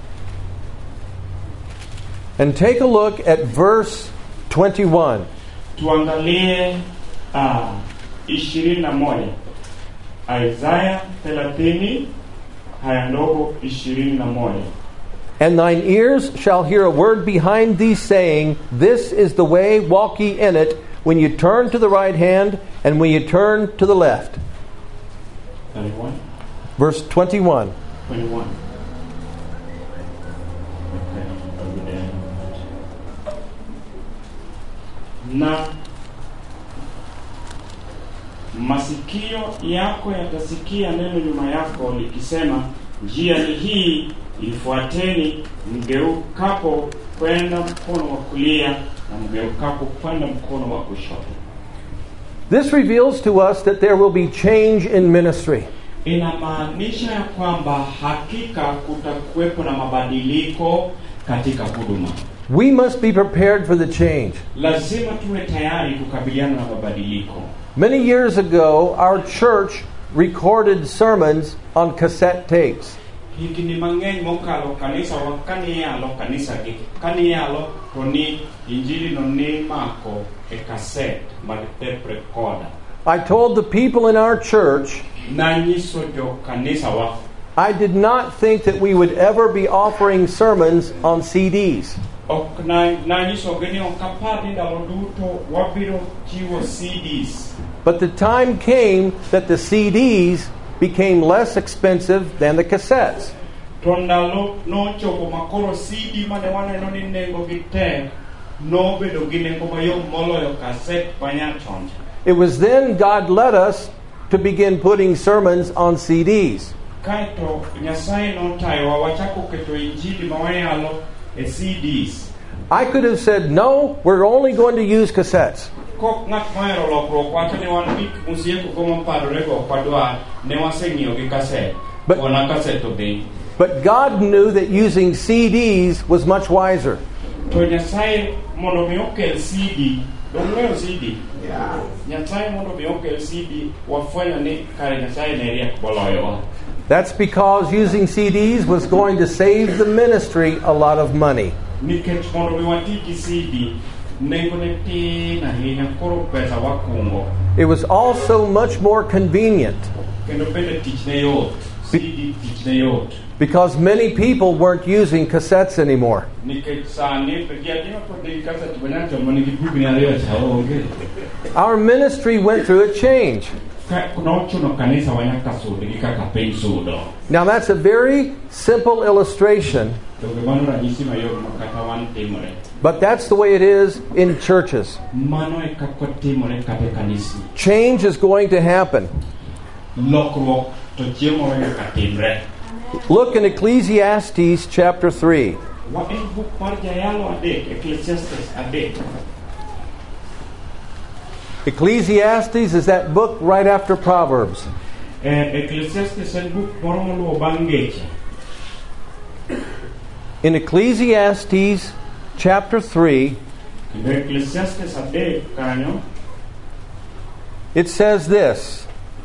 And take a look at verse 21. Tuangalie 21. Isaya 30 haya ndogo 21. And thine ears shall hear a word behind thee saying, This is the way, walk ye in it, when you turn to the right hand, and when you turn to the left. 31. Verse 21. 21. Na masikio yako yatasikia neno nyuma yako likisema, njia ni hii, ifuateni, mgeukapo kwenda mkono wa kulia na mgeukapo kwenda mkono wa kushoto. This reveals to us that there will be change in ministry. Inamaanisha ya kwamba hakika kutakuwepo na mabadiliko katika huduma. We must be prepared for the change. Lazima tuwe tayari kukabiliana na mabadiliko. Many years ago, our church recorded sermons on cassette tapes. Hiki ni mang'eny mokalo kanisa wakanialo kanisa gi kanialo toni injili no ni mako e cassette mag tape recorder. I told the people in our church Na nyiso jo kanisa wa I did not think that we would ever be offering sermons on CDs. ok na nyiso geni on kapadi ndalo duto wabiro chiwo CDs. But the time came that the CDs became less expensive than the cassettes. Tondalo no chopo makoro CD mane waneno ni nengo gi tek no bedo gi nengo mayom moloyo cassette panyachon. It was then God led us to begin putting sermons on CDs. Kaito Nyasaye no tayo wachako keto injili mawayalo e CDs. I could have said, no, we're only going to use cassettes. Kok ngat mayro lokro kwacho ne wan bik musieko gomo padore go padwa ne waseng'iyo gi cassette. Ona cassette obe. But God knew that using CDs was much wiser. To Nyasaye mondo mi okel CD, dong'eyo CD. Nyasaye mondo mi okel CD wafwenyo ni kare Nyasaye ne riek boloyo. That's because using CDs was going to save the ministry a lot of money. Nikech mondo mi wati gi CD nengo ne tin ahinya koro pesa wakungo. It was also much more convenient Kendo bende tich ne yot. CD tich ne yot. because many people weren't using cassettes anymore. Nikech sani pegiatima podi cassette banyacho manigi bugni ariyo chaonge. Our ministry went through a change. Now that's a very simple illustration, but that's the way it is in churches. Change is going to happen. Look in Ecclesiastes chapter 3. Ecclesiastes is that book right after Proverbs. In Ecclesiastes chapter 3, it says this: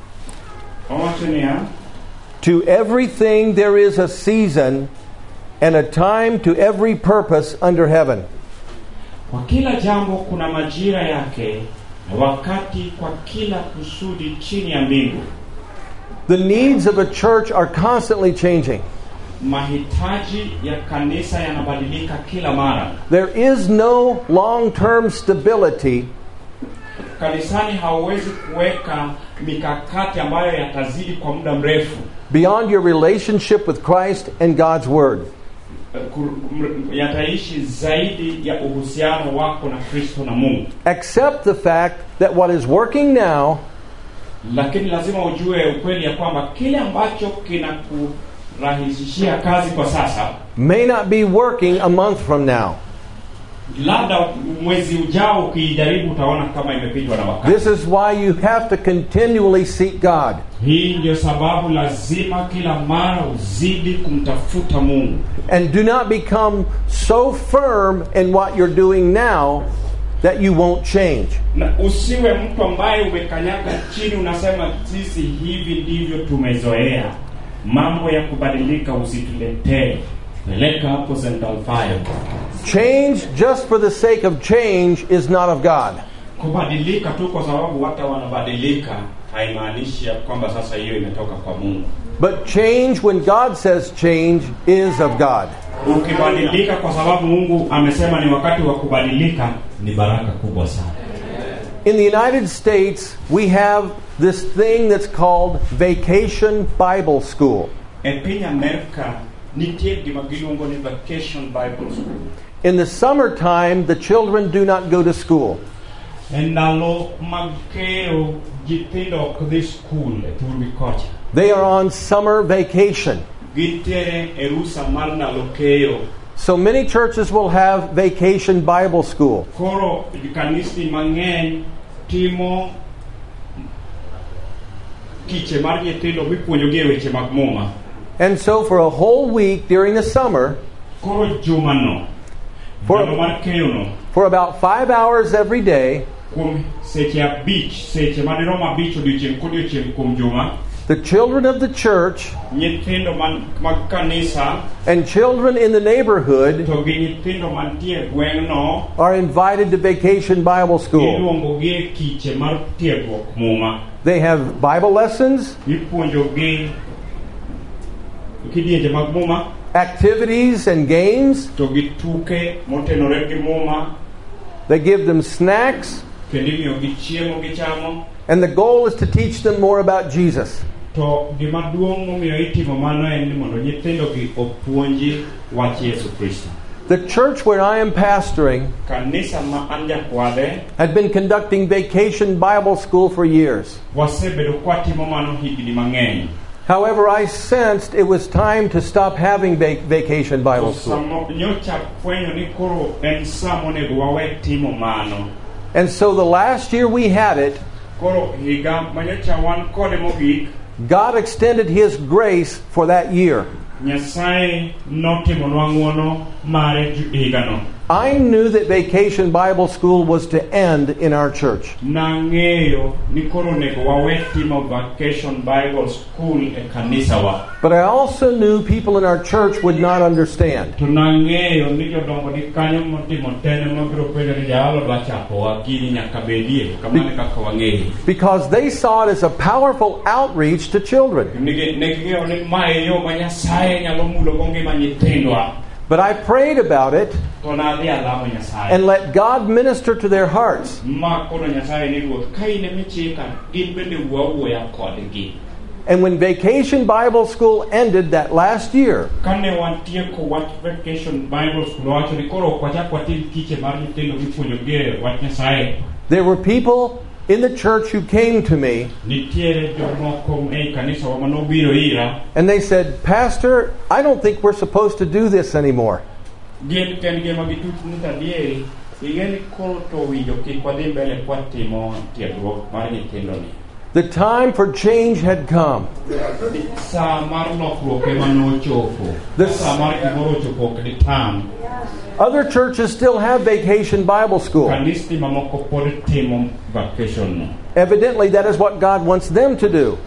To everything there is a season and a time to every purpose under heaven. Kwa kila jambo kuna majira yake na wakati kwa kila kusudi chini ya mbingu. The needs of a church are constantly changing. Mahitaji ya kanisa yanabadilika kila mara. There is no long-term stability Kanisani hauwezi kuweka mikakati ambayo yatazidi kwa muda mrefu beyond your relationship with Christ and God's Word. Yataishi zaidi ya uhusiano wako na Kristo na Mungu. Accept the fact that what is working now Lakini lazima ujue ukweli ya kwamba kile ambacho kinakurahisishia kazi kwa sasa may not be working a month from now. labda mwezi ujao ukijaribu utaona kama imepitwa na wakati. This is why you have to continually seek God. Hii ndio sababu lazima kila mara uzidi kumtafuta Mungu. And do not become so firm in what you're doing now that you won't change. Na usiwe mtu ambaye umekanyaga chini unasema sisi hivi ndivyo tumezoea. Mambo ya kubadilika usituletee. Peleka hapo Central Fire. Change just for the sake of change is not of God. Kubadilika tu kwa sababu watu wanabadilika haimaanishi kwamba sasa hiyo imetoka kwa Mungu. But change when God says change is of God. Ukibadilika kwa sababu Mungu amesema ni wakati wa kubadilika ni baraka kubwa sana. In the United States, we have this thing that's called Vacation Bible School. In America, nitie gimagiluongo ni Vacation Bible School. In the summertime, the children do not go to school. Endalo magkeo jithindo ok dhi school turbi kocha. They are on summer vacation. Gintiere e rusa mar ndalo keyo. So many churches will have Vacation Bible School. Koro kanisa mang'eny timo kiche mar nyithindo mipuonjogi e weche mag muma. And so for a whole week during the summer, Koro jumano for about 5 hours every day, the children of the church and children in the neighborhood are invited to Vacation Bible School. They have Bible lessons, activities and games. They give them snacks. And the goal is to teach them more about Jesus. The church where I am pastoring had been conducting Vacation Bible School for years. However, I sensed it was time to stop having Vacation Bible School. And so the last year we had it, God extended His grace for that year. I knew that Vacation Bible School was to end in our church. But I also knew people in our church would not understand. Because they saw it as a powerful outreach to children. But I prayed about it and let God minister to their hearts. And when Vacation Bible School ended that last year, there were people in the church who came to me and they said, "Pastor, I don't think we're supposed to do this anymore." The time for change had come. Other churches still have Vacation Bible School. Evidently, that is what God wants them to do.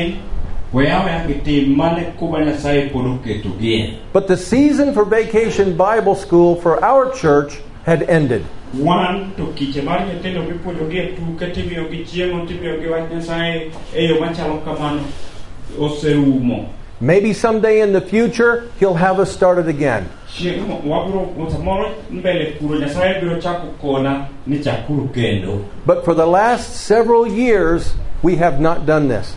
But the season for Vacation Bible School for our church had ended. Maybe someday in the future He'll have us start it again. But for the last several years we have not done this.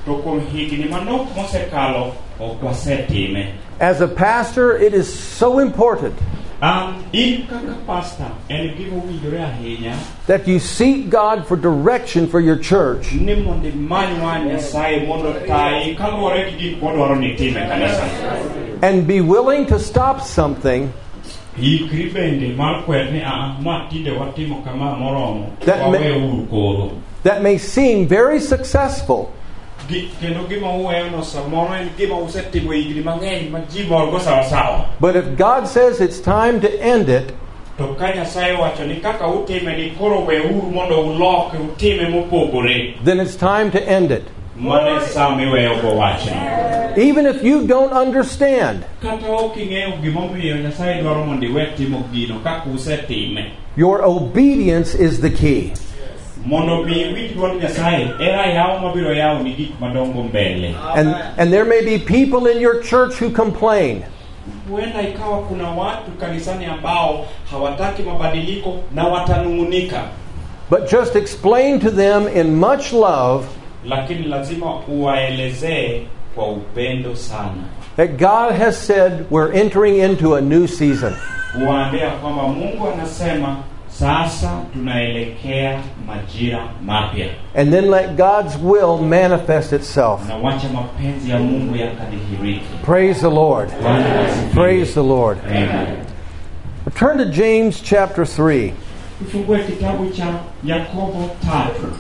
As a pastor, it is so important In kaka pastor en gima winjore ahinya that you seek God for direction for your church. ni mondo imany wach Nyasaye mondo tayi kaluwore gi gik modwaro ni tim e kanisa. And be willing to stop something Ikri bende mar kwer ni ma tinde watimo kama moromo That may- wawe uru koro. that may seem very successful, Kendo gima uweyo no samoro en gima usetimo higni mang'eny ma ji morgo sawasawa. but if God says it's time to end it, To ka Nyasaye wacho ni kaka utime ni koro we uru mondo uloke utime mopogore, then it's time to end it. mane sa miweyo go wachno. Even if you don't understand, Kata ok ing'eyo gimomiyo Nyasaye dwaro mondo iwe timo gino kaka usetime, your obedience is the key. mondo mi iwinj dwond Nyasaye era yawo mabiro yawo ni gik madongo mbele. And there may be people in your church who complain. Huenda ikawa kuna watu kanisani ambao hawataki mabadiliko na watanung'unika, But just explain to them in much love lakini lazima uwaelezee kwa upendo sana. that God has said we're entering into a new season. Uwaambia kwamba Mungu anasema sasa tunaelekea majira mapya, And then let God's will manifest itself. na wacha mapenzi ya Mungu yakadhihirike. Praise the Lord. Bwana asifiwe. Praise the Lord. Amen. Turn to James chapter 3. Tufungue kitabu cha Yakobo 3.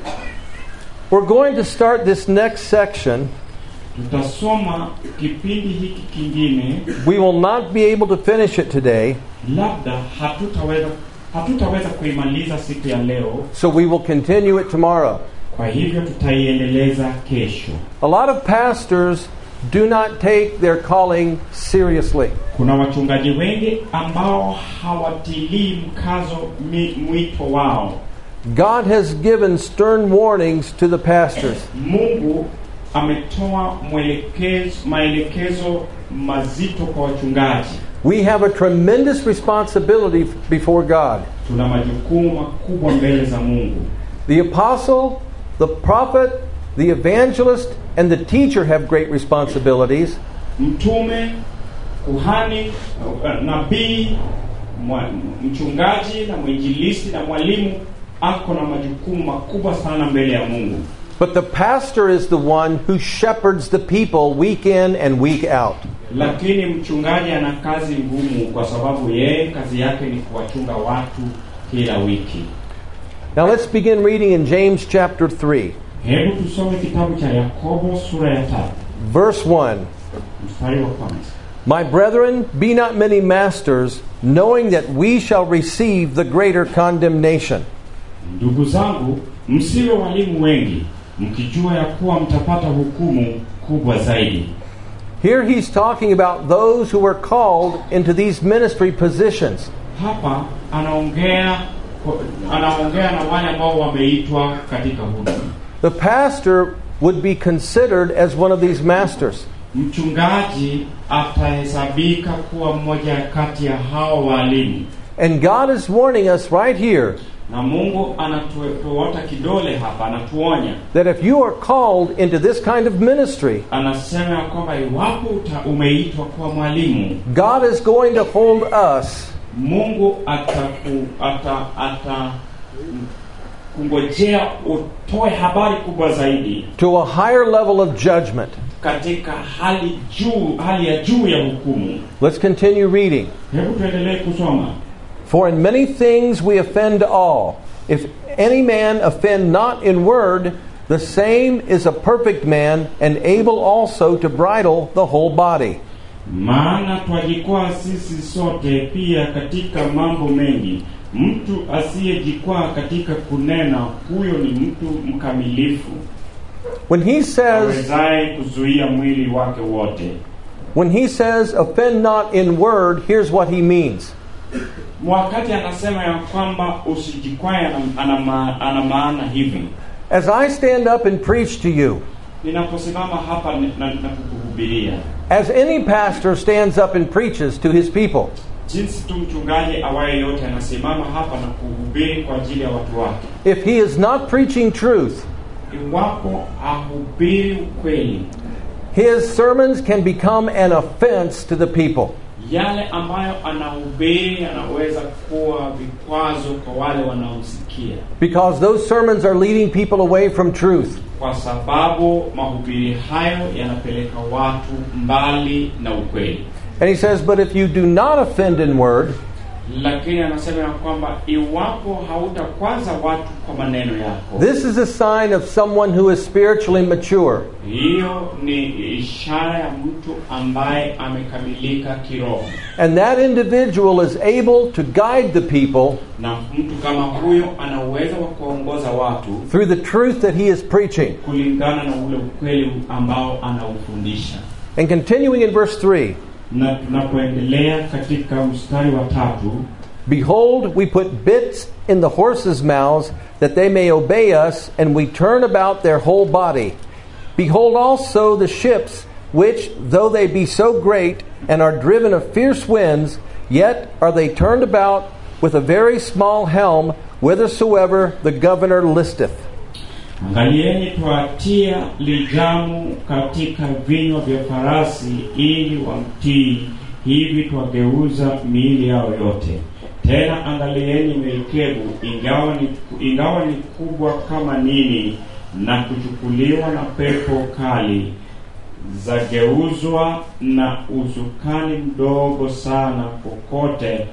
We're going to start this next section. Tutasoma kipindi hiki kingine. We will not be able to finish it today, Labda hatutaweza kuimaliza siku ya leo, so we will continue it tomorrow. kwa hivyo tutaiendeleza kesho. A lot of pastors do not take their calling seriously. Kuna wachungaji wengi ambao hawatilii mkazo mwito wao. God has given stern warnings to the pastors. Mungu ametoa maelekezo mazito kwa wachungaji. We have a tremendous responsibility before God. Tuna majukumu makubwa mbele za Mungu. The apostle, the prophet, the evangelist, and the teacher have great responsibilities. Mtume, kuhani, nabii, mchungaji na mwinjilisti na mwalimu ako na majukumu makubwa sana mbele ya Mungu. But the pastor is the one who shepherds the people week in and week out. Lakini mchungaji ana kazi ngumu kwa sababu yeye kazi yake ni kuwachunga watu kila wiki. Now let's begin reading in James chapter 3, Hebu tusome kitabu cha Yakobo sura ya 3, verse 1. mstari wa kwanza. My brethren, be not many masters, knowing that we shall receive the greater condemnation. Ndugu zangu, msiwe walimu wengi, mkijua ya kuwa mtapata hukumu kubwa zaidi. Here he's talking about those who were called into these ministry positions. Hapa anaongea na wale ambao wameitwa katika huduma. The pastor would be considered as one of these masters. Mchungaji atahesabika kuwa mmoja kati ya hao walimu. And God is warning us right here Na Mungu anatuota kidole hapa, anatuonya. that if you are called into this kind of ministry, Anasema kwamba iwapo umeitwa kuwa mwalimu, God is going to hold us Mungu kungojea utoe habari kubwa zaidi to a higher level of judgment. katika hali ya juu ya hukumu. Let's continue reading. Hebu tuendelee kusoma. For in many things we offend all. If any man offend not in word, the same is a perfect man, and able also to bridle the whole body. Maana twajikwaa sisi sote pia katika mambo mengi. Mtu asiyejikwaa katika kunena, huyo ni mtu mkamilifu, When he says kuzuia mwili wake wote. offend not in word, here's what he means. Wakati anasema ya kwamba usijikwae, ana maana hivi. As I stand up and preach to you, Ninaposimama hapa na kukuhubiria, as any pastor stands up and preaches to his people, jinsi tu mchungaji awaye yote anasimama hapa na kuhubiri kwa ajili ya watu wake, if he is not preaching truth, iwapo ahubiri ukweli, his sermons can become an offense to the people. yale ambayo anahubiri anaweza kuwa vikwazo kwa wale wanaomsikia, because those sermons are leading people away from truth. kwa sababu mahubiri hayo yanapeleka watu mbali na ukweli. And he says, but if you do not offend in word, Lakini anasema ya kwamba iwapo hautakwaza watu kwa maneno yako, this is a sign of someone who is spiritually mature. hiyo ni ishara ya mtu ambaye amekamilika kiroho. And that individual is able to guide the people Na mtu kama huyo ana uwezo wa kuongoza watu through the truth that he is preaching. kulingana na ule ukweli ambao anaufundisha. And continuing in verse 3, Na tunapoendelea katika mstari wa 3, behold, we put bits in the horses' mouths that they may obey us, and we turn about their whole body. Behold also the ships, which, though they be so great, and are driven of fierce winds, yet are they turned about with a very small helm, whithersoever the governor listeth. angalieni twatia lijamu katika vinywa vya farasi ili wamtii, hivi twageuza miili yao yote. Tena angalieni merikebu, ingawa ni kubwa kama nini, na kuchukuliwa na pepo kali, zageuzwa na usukani mdogo sana kokote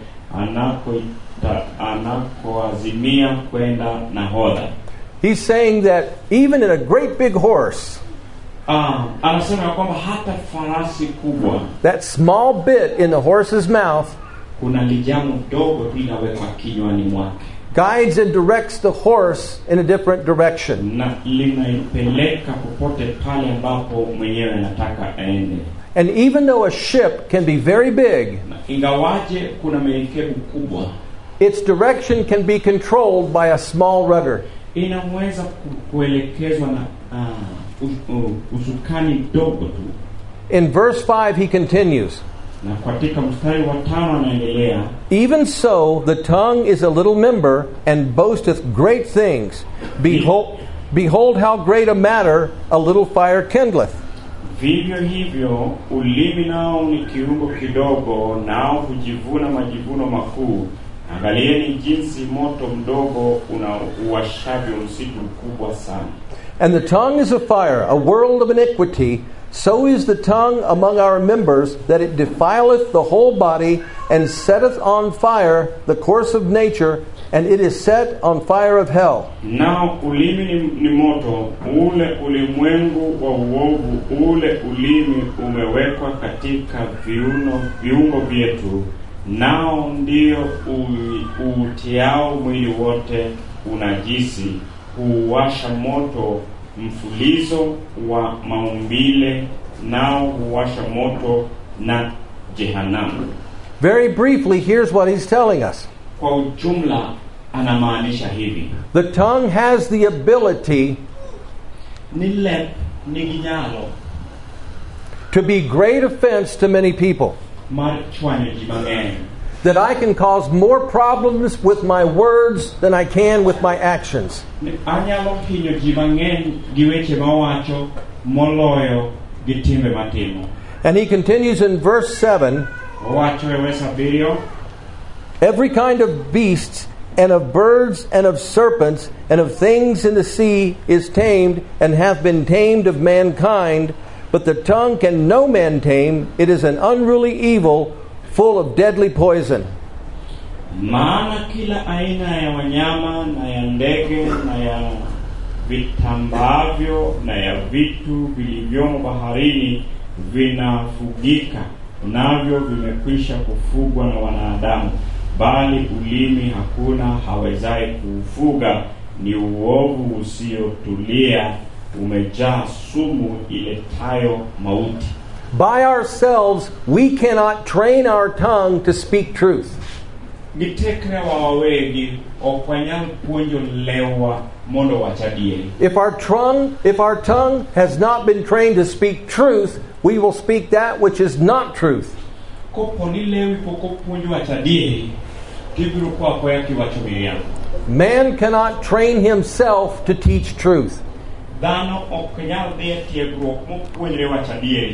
anakoazimia kwenda nahodha. He's saying that even in a great big horse, Anasema kwamba hata farasi kubwa, that small bit in the horse's mouth kuna lijamu dogo tu linawekwa kinywani mwake, guides and directs the horse in a different direction. na linaipeleka popote pale ambapo mwenyewe anataka aende. And even though a ship can be very big, Na ingawaje kuna merikebu kubwa, its direction can be controlled by a small rudder. inaweza kuelekezwa na usukani mdogo tu. In verse 5 he continues, Na katika mstari wa 5 anaendelea, even so the tongue is a little member and boasteth great things. Behold how great a matter a little fire kindleth. vivyo hivyo ulimi nao ni kiungo kidogo, nao hujivuna majivuno makuu. Angalieni jinsi moto mdogo unauwashavyo msitu mkubwa sana. And the tongue is a fire, a world of iniquity. So is the tongue among our members, that it defileth the whole body, and setteth on fire the course of nature, and it is set on fire of hell. Nao ulimi ni moto, ule ulimwengu wa uovu, ule ulimi umewekwa katika viungo vyetu, nao ndio uutiao mwili wote unajisi, huwasha moto mfulizo wa maumbile, nao huwasha moto na jehanamu. Very briefly, here's what he's telling us. Kwa ujumla anamaanisha hivi: The tongue has the ability ni ginyalo to be great offense to many people. mar chwanyo ji mang'eny, That I can cause more problems with my words than I can with my actions. ni anyalo hinyo ji mang'eny gi weche mawacho moloyo gi timbe matimo. And he continues in verse 7, Wacho e verse 7, every kind of beasts and of birds and of serpents and of things in the sea is tamed and hath been tamed of mankind, but the tongue can no man tame. It is an unruly evil, full of deadly poison. maana kila aina ya wanyama na ya ndege na ya vitambavyo na ya vitu vilivyomo baharini vinafugika, navyo vimekwisha kufugwa na wanadamu, bali ulimi hakuna hawezaye kuufuga. Ni uovu usiotulia, umejaa sumu iletayo mauti. By ourselves, we cannot train our tongue to speak truth. Gitekre wa wawegi okwanyal puonjo lewa mondo wachadieri. If our tongue has not been trained to speak truth, we will speak that which is not truth. Kopo ni lewi poko puonjo wachadieri, kibiro kwa kwaya kiwacho miriambo. Man cannot train himself to teach truth. Dhano oknyal dhie tiegruok mopuonjre wachadieri.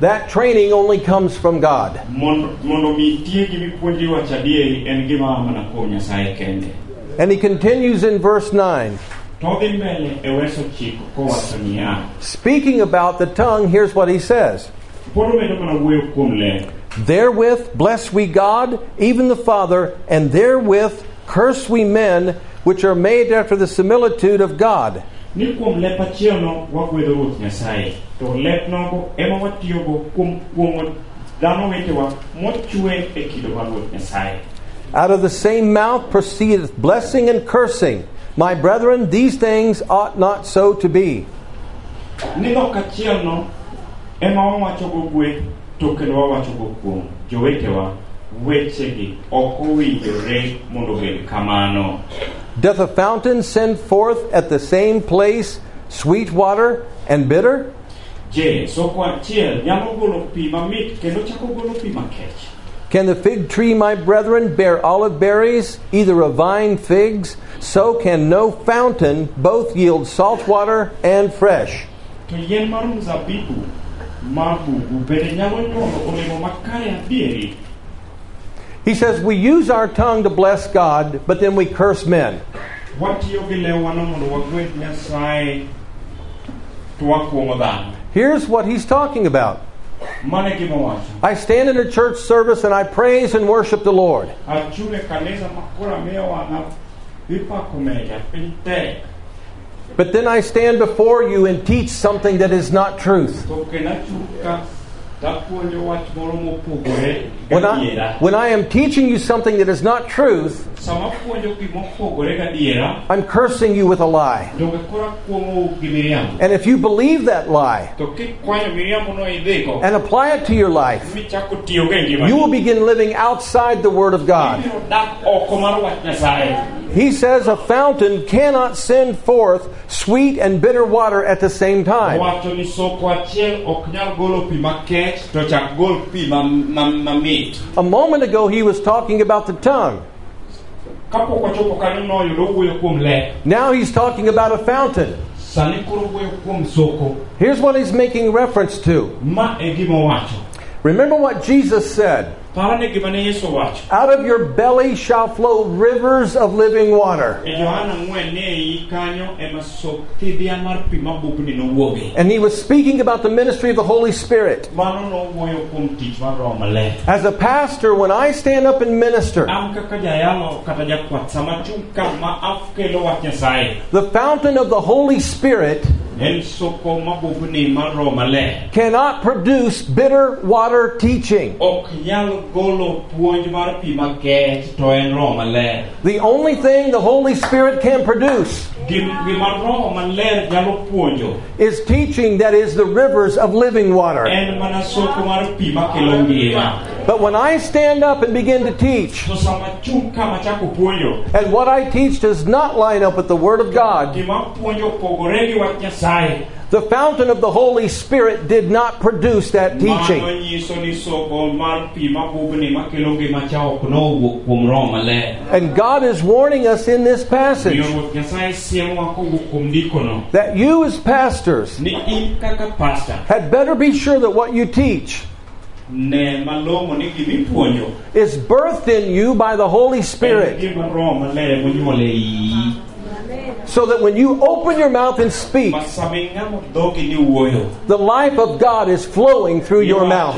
That training only comes from God. Mondo mi tiegi mi puonjwa chadieri en gima mana kuom Nyasaye kende. And he continues in verse 9. Todhi mbele e verso 9 kowacho niya. Speaking about the tongue, here's what he says. Pod omedo mana wuoyo kuom le. Therewith bless we God, even the Father, and therewith curse we men, which are made after the similitude of God. Ni kuom lep achielno wagwedho Ruoth Nyasaye, to lep nogo ema watiyogo kuom dhano wetewa mochwe e kido mar Ruoth Nyasaye. Out of the same mouth proceedeth blessing and cursing. My brethren, these things ought not so to be. Ni dhok achielno ema wawachogo gweth, to kendo wawachogo kuom jowetewa wechegi ok owinjore mondo obed kamano. Doth a fountain send forth at the same place sweet water and bitter? Je, soko achiel nyalo golo pi mamit kendo chako golo pi makech. Can the fig tree, my brethren, bear olive berries, either a vine figs? So can no fountain both yield salt water and fresh. To yien mar mzabibu mabugu bende nyalo nyuolo olemo makare adieri. He says we use our tongue to bless God, but then we curse men. Here's what he's talking about. I stand in a church service and I praise and worship the Lord. But then I stand before you and teach something that is not truth. When I am teaching you something that is not truth, I'm cursing you with a lie. And if you believe that lie and apply it to your life, you will begin living outside the Word of God. He says a fountain cannot send forth sweet and bitter water at the same time. A moment ago he was talking about the tongue. Now he's talking about a fountain. Here's what he's making reference to. Remember what Jesus said. Out of your belly shall flow rivers of living water. And he was speaking about the ministry of the Holy Spirit. As a pastor, when I stand up and minister, the fountain of the Holy Spirit cannot produce bitter water teaching. The only thing the Holy Spirit can produce is teaching that is the rivers of living water. But when I stand up and begin to teach, and what I teach does not line up with the Word of God, the fountain of the Holy Spirit did not produce that teaching. And God is warning us in this passage that you as pastors had better be sure that what you teach is birthed in you by the Holy Spirit, so that when you open your mouth and speak, the life of God is flowing through your mouth.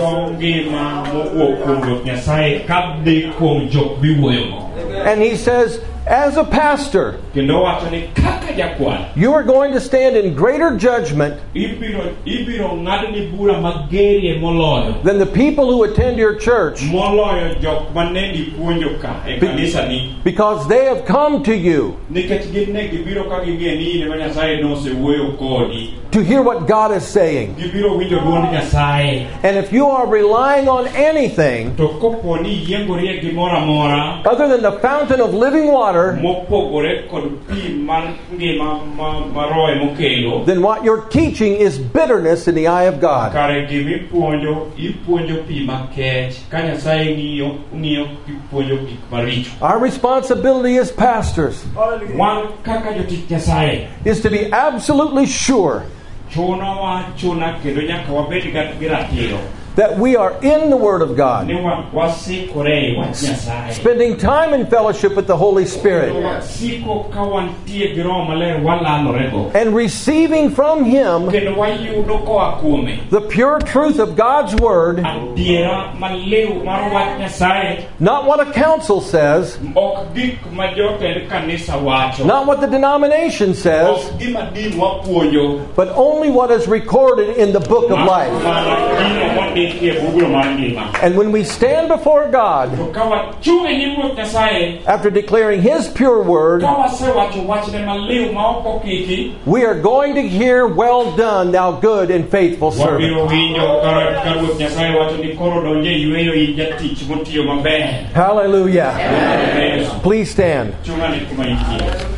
And he says, as a pastor, you are going to stand in greater judgment than the people who attend your church, because they have come to you to hear what God is saying. And if you are relying on anything other than the fountain of living water, then what you're teaching is bitterness in the eye of God. Our responsibility as pastors is to be absolutely sure that we are in the Word of God, spending time in fellowship with the Holy Spirit, and receiving from Him the pure truth of God's Word, not what a council says, not what the denomination says, but only what is recorded in the book of life. And when we stand before God, after declaring His pure word, we are going to hear, "Well done, thou good and faithful servant." Hallelujah. Please stand.